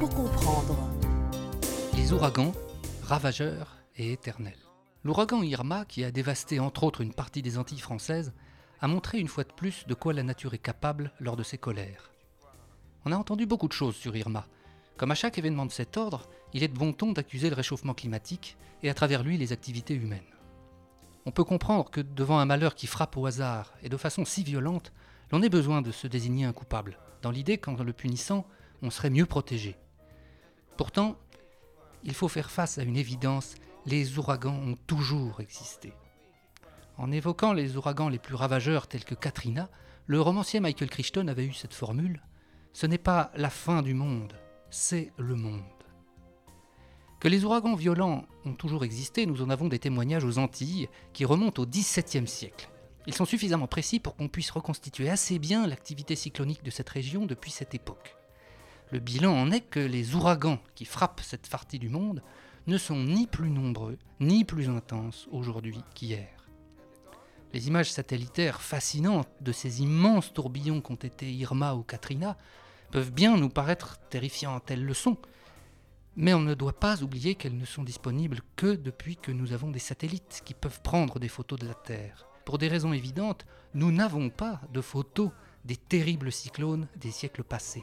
tout comprendre. Les ouragans, ravageurs et éternels. L'ouragan Irma, qui a dévasté entre autres une partie des Antilles françaises, a montré une fois de plus de quoi la nature est capable lors de ses colères. On a entendu beaucoup de choses sur Irma. Comme à chaque événement de cet ordre, il est de bon ton d'accuser le réchauffement climatique et à travers lui les activités humaines. On peut comprendre que devant un malheur qui frappe au hasard et de façon si violente, l'on ait besoin de se désigner un coupable, dans l'idée qu'en le punissant, on serait mieux protégé. Pourtant, il faut faire face à une évidence, les ouragans ont toujours existé. En évoquant les ouragans les plus ravageurs tels que Katrina, le romancier Michael Crichton avait eu cette formule « Ce n'est pas la fin du monde, c'est le monde ». Que les ouragans violents ont toujours existé, nous en avons des témoignages aux Antilles qui remontent au XVIIe siècle. Ils sont suffisamment précis pour qu'on puisse reconstituer assez bien l'activité cyclonique de cette région depuis cette époque. Le bilan en est que les ouragans qui frappent cette partie du monde ne sont ni plus nombreux, ni plus intenses aujourd'hui qu'hier. Les images satellitaires fascinantes de ces immenses tourbillons qu'ont été Irma ou Katrina peuvent bien nous paraître terrifiantes, elles le sont, mais on ne doit pas oublier qu'elles ne sont disponibles que depuis que nous avons des satellites qui peuvent prendre des photos de la Terre. Pour des raisons évidentes, nous n'avons pas de photos des terribles cyclones des siècles passés.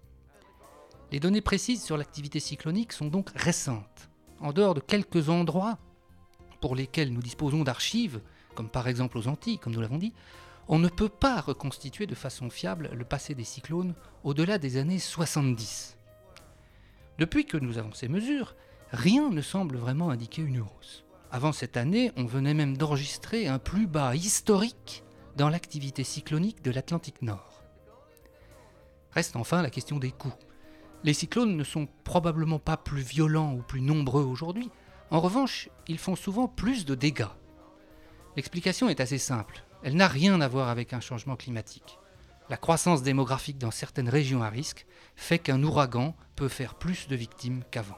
Les données précises sur l'activité cyclonique sont donc récentes. En dehors de quelques endroits pour lesquels nous disposons d'archives, comme par exemple aux Antilles, comme nous l'avons dit, on ne peut pas reconstituer de façon fiable le passé des cyclones au-delà des années 70. Depuis que nous avons ces mesures, rien ne semble vraiment indiquer une hausse. Avant cette année, on venait même d'enregistrer un plus bas historique dans l'activité cyclonique de l'Atlantique Nord. Reste enfin la question des coûts. Les cyclones ne sont probablement pas plus violents ou plus nombreux aujourd'hui. En revanche, ils font souvent plus de dégâts. L'explication est assez simple. Elle n'a rien à voir avec un changement climatique. La croissance démographique dans certaines régions à risque fait qu'un ouragan peut faire plus de victimes qu'avant.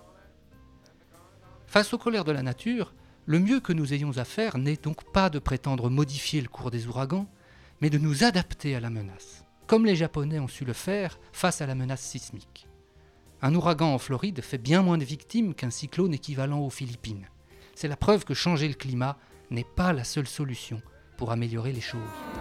Face aux colères de la nature, le mieux que nous ayons à faire n'est donc pas de prétendre modifier le cours des ouragans, mais de nous adapter à la menace, comme les Japonais ont su le faire face à la menace sismique. Un ouragan en Floride fait bien moins de victimes qu'un cyclone équivalent aux Philippines. C'est la preuve que changer le climat n'est pas la seule solution pour améliorer les choses.